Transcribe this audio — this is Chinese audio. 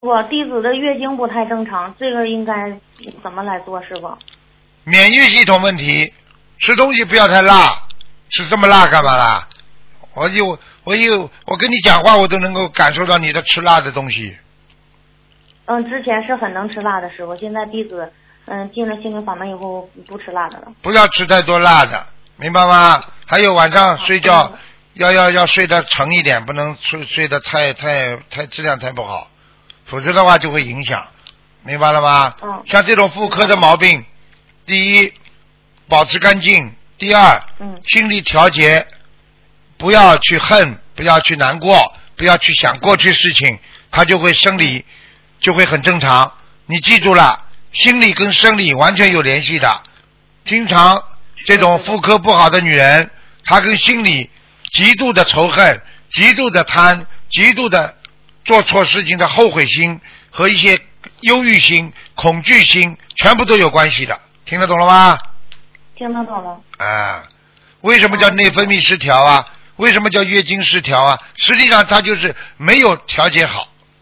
我弟子的月经不太正常，这个应该怎么来做，师傅？ 免疫系统问题，吃东西不要太辣，吃这么辣干嘛啦？我跟你讲话，我都能够感受到你的吃辣的东西。 之前是很能吃辣的师傅，现在弟子进了心灵法门以后不吃辣的了。 不要吃太多辣的，明白吗？还有晚上睡觉要睡得沉一点，不能睡得太质量太不好，否则的话就会影响，明白了吗？像这种妇科的毛病，第一保持干净，第二心理调节，不要去恨，不要去难过，不要去想过去事情，它就会生理就会很正常。你记住了，心理跟生理完全有联系的。经常这种妇科不好的女人，她跟心理极度的仇恨、极度的贪、极度的做错事情的后悔心和一些忧郁心、恐惧心，全部都有关系的。听得懂了吗？ 听得懂了。 为什么叫内分泌失调啊？为什么叫月经失调啊？实际上它就是没有调节好，